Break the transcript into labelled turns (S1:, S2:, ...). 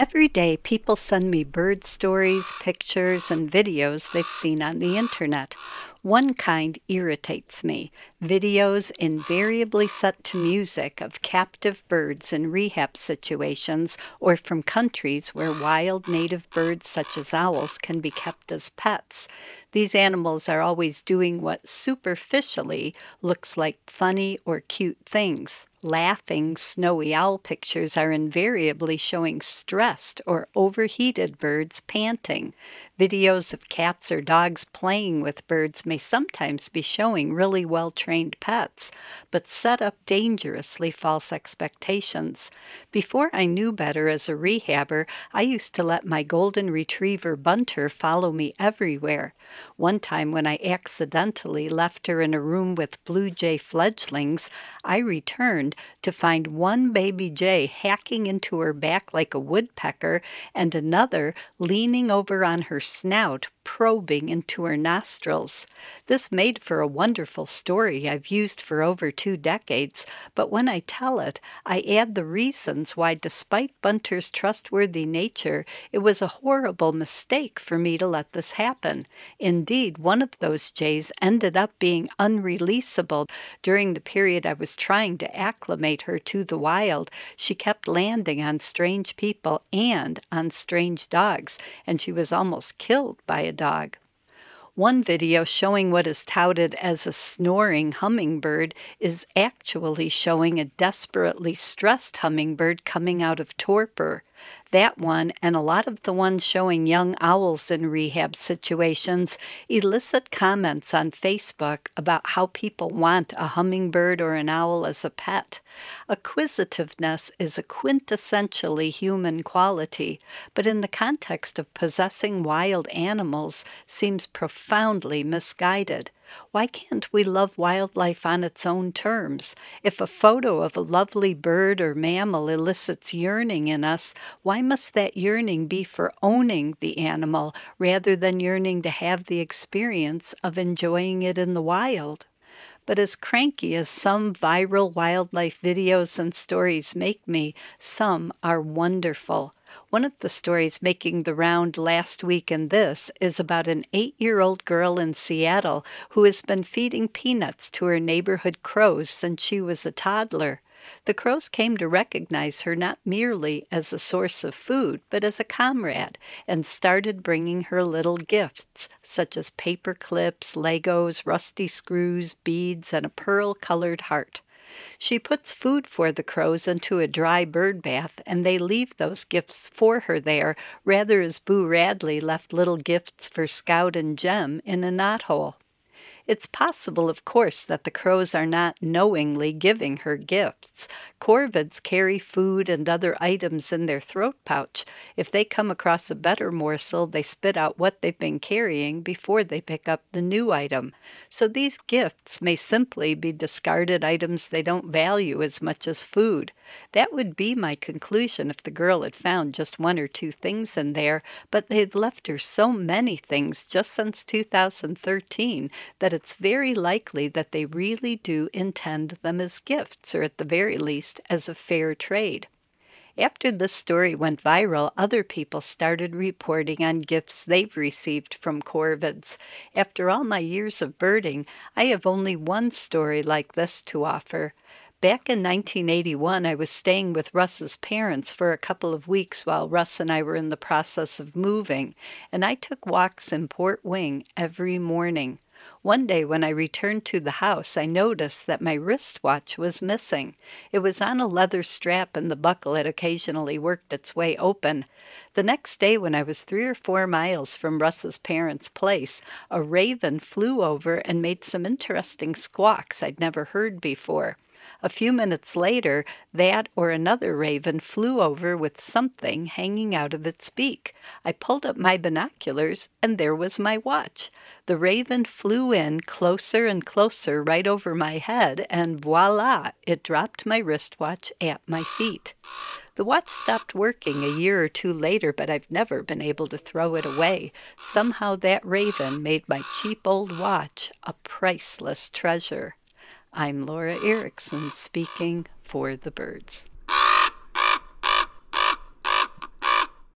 S1: Every day, people send me bird stories, pictures, and videos they've seen on the internet. One kind irritates me: videos invariably set to music of captive birds in rehab situations or from countries where wild native birds, such as owls, can be kept as pets. These animals are always doing what superficially looks like funny or cute things. Laughing, snowy owl pictures are invariably showing stressed or overheated birds panting. Videos of cats or dogs playing with birds may sometimes be showing really well-trained pets, but set up dangerously false expectations. Before I knew better as a rehabber, I used to let my golden retriever Bunter follow me everywhere. One time when I accidentally left her in a room with blue jay fledglings, I returned to find one baby jay hacking into her back like a woodpecker and another leaning over on her snout, probing into her nostrils. This made for a wonderful story I've used for over 2 decades, but when I tell it, I add the reasons why, despite Bunter's trustworthy nature, it was a horrible mistake for me to let this happen. Indeed, one of those jays ended up being unreleasable. During the period I was trying to acclimate her to the wild, she kept landing on strange people and on strange dogs, and she was almost killed by a dog. One video showing what is touted as a snoring hummingbird is actually showing a desperately stressed hummingbird coming out of torpor. That one, and a lot of the ones showing young owls in rehab situations, elicit comments on Facebook about how people want a hummingbird or an owl as a pet. Acquisitiveness is a quintessentially human quality, but in the context of possessing wild animals seems profoundly misguided. Why can't we love wildlife on its own terms? If a photo of a lovely bird or mammal elicits yearning in us, why must that yearning be for owning the animal rather than yearning to have the experience of enjoying it in the wild? But as cranky as some viral wildlife videos and stories make me, some are wonderful. One of the stories making the round last week in this is about an 8-year-old girl in Seattle who has been feeding peanuts to her neighborhood crows since she was a toddler. The crows came to recognize her not merely as a source of food, but as a comrade, and started bringing her little gifts, such as paper clips, Legos, rusty screws, beads, and a pearl-colored heart. She puts food for the crows into a dry bird bath, and they leave those gifts for her there, rather as Boo Radley left little gifts for Scout and Jem in a knothole. It's possible, of course, that the crows are not knowingly giving her gifts. Corvids carry food and other items in their throat pouch. If they come across a better morsel, they spit out what they've been carrying before they pick up the new item. So these gifts may simply be discarded items they don't value as much as food. That would be my conclusion if the girl had found just 1 or 2 things in there, but they've left her so many things just since 2013 that it's very likely that they really do intend them as gifts, or at the very least as a fair trade. After this story went viral, other people started reporting on gifts they've received from corvids. After all my years of birding, I have only one story like this to offer. Back in 1981, I was staying with Russ's parents for a couple of weeks while Russ and I were in the process of moving, and I took walks in Port Wing every morning. One day when I returned to the house, I noticed that my wristwatch was missing. It was on a leather strap and the buckle had occasionally worked its way open. The next day when I was 3 or 4 miles from Russ's parents' place, a raven flew over and made some interesting squawks I'd never heard before. A few minutes later, that or another raven flew over with something hanging out of its beak. I pulled up my binoculars, and there was my watch. The raven flew in closer and closer right over my head, and voila, it dropped my wristwatch at my feet. The watch stopped working a year or 2 later, but I've never been able to throw it away. Somehow that raven made my cheap old watch a priceless treasure. I'm Laura Erickson, speaking for the birds.